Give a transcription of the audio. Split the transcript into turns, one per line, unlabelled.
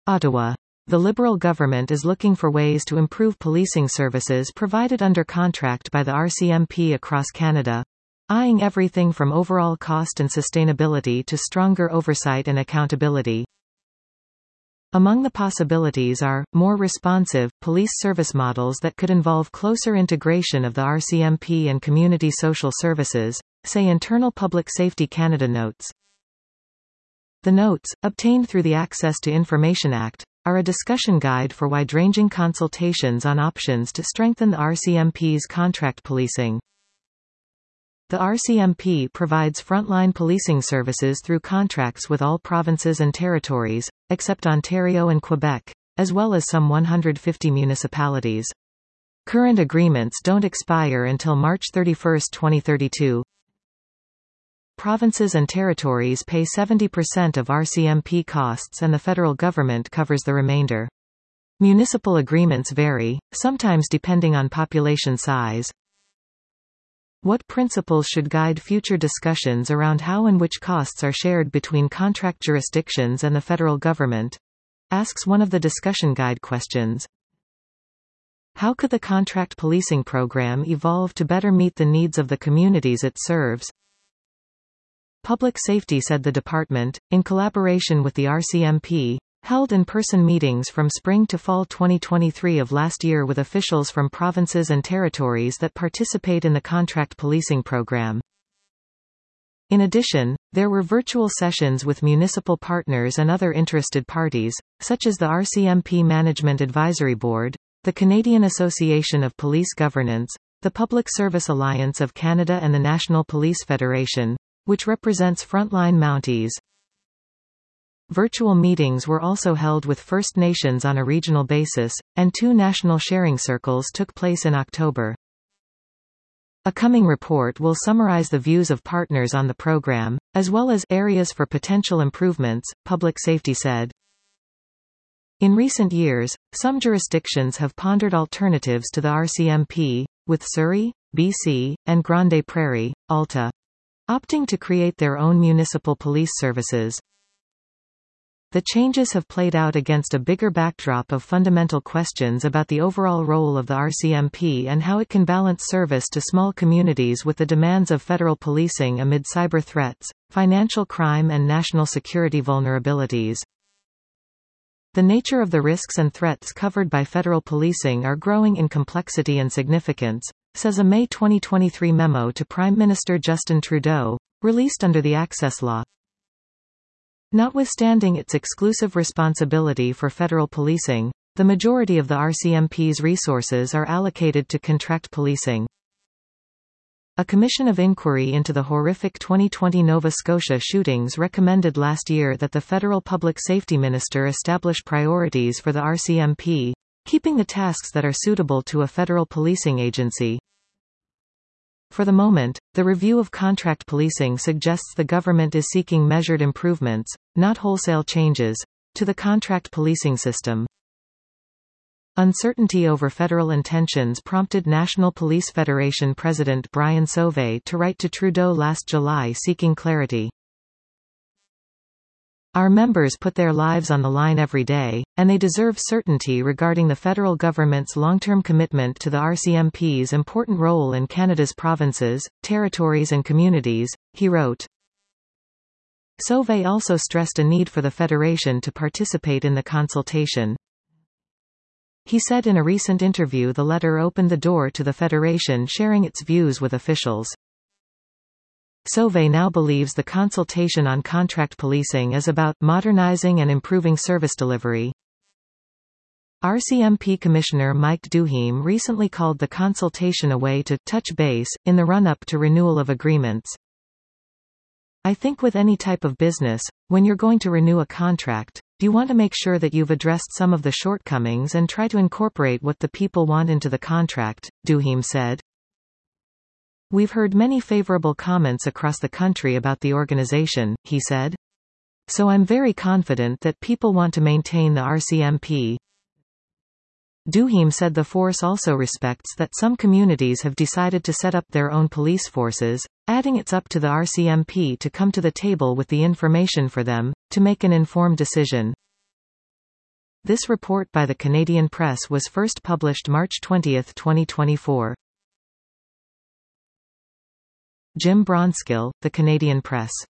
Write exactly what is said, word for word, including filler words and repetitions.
Ottawa. The Liberal government is looking for ways to improve policing services provided under contract by the R C M P across Canada, eyeing everything from overall cost and sustainability to stronger oversight and accountability. Among the possibilities are, more responsive, police service models that could involve closer integration of the R C M P and community social services, say Internal Public Safety Canada notes. The notes, obtained through the Access to Information Act, are a discussion guide for wide-ranging consultations on options to strengthen the R C M P's contract policing. The R C M P provides frontline policing services through contracts with all provinces and territories, except Ontario and Quebec, as well as some one hundred fifty municipalities. Current agreements don't expire until March thirty-first, twenty thirty-two. Provinces and territories pay seventy percent of R C M P costs and the federal government covers the remainder. Municipal agreements vary, sometimes depending on population size. What principles should guide future discussions around how and which costs are shared between contract jurisdictions and the federal government? Asks one of the discussion guide questions. How could the contract policing program evolve to better meet the needs of the communities it serves? Public Safety said the department, in collaboration with the R C M P, held in-person meetings from spring to fall twenty twenty-three of last year with officials from provinces and territories that participate in the contract policing program. In addition, there were virtual sessions with municipal partners and other interested parties, such as the R C M P Management Advisory Board, the Canadian Association of Police Governance, the Public Service Alliance of Canada and the National Police Federation, which represents frontline Mounties. Virtual meetings were also held with First Nations on a regional basis, and two national sharing circles took place in October. A coming report will summarize the views of partners on the program, as well as areas for potential improvements, Public Safety said. In recent years, some jurisdictions have pondered alternatives to the R C M P, with Surrey, B C, and Grande Prairie, Alta, opting to create their own municipal police services. The changes have played out against a bigger backdrop of fundamental questions about the overall role of the R C M P and how it can balance service to small communities with the demands of federal policing amid cyber threats, financial crime and national security vulnerabilities. The nature of the risks and threats covered by federal policing are growing in complexity and significance, says a May twenty twenty-three memo to Prime Minister Justin Trudeau, released under the Access Law. Notwithstanding its exclusive responsibility for federal policing, the majority of the R C M P's resources are allocated to contract policing. A commission of inquiry into the horrific twenty twenty Nova Scotia shootings recommended last year that the federal public safety minister establish priorities for the R C M P, keeping the tasks that are suitable to a federal policing agency. For the moment, the review of contract policing suggests the government is seeking measured improvements, not wholesale changes, to the contract policing system. Uncertainty over federal intentions prompted National Police Federation President Brian Sauvé to write to Trudeau last July seeking clarity. Our members put their lives on the line every day, and they deserve certainty regarding the federal government's long-term commitment to the R C M P's important role in Canada's provinces, territories and communities, he wrote. Sauvé also stressed a need for the Federation to participate in the consultation. He said in a recent interview the letter opened the door to the Federation sharing its views with officials. Sauvé now believes the consultation on contract policing is about modernizing and improving service delivery. R C M P Commissioner Mike Duheme recently called the consultation a way to touch base in the run-up to renewal of agreements. I think with any type of business, when you're going to renew a contract, you want to make sure that you've addressed some of the shortcomings and try to incorporate what the people want into the contract, Duheme said. We've heard many favorable comments across the country about the organization, he said. So I'm very confident that people want to maintain the R C M P. Duheme said the force also respects that some communities have decided to set up their own police forces, adding it's up to the R C M P to come to the table with the information for them, to make an informed decision. This report by the Canadian Press was first published March twentieth twenty twenty-four. Jim Bronskill, The Canadian Press.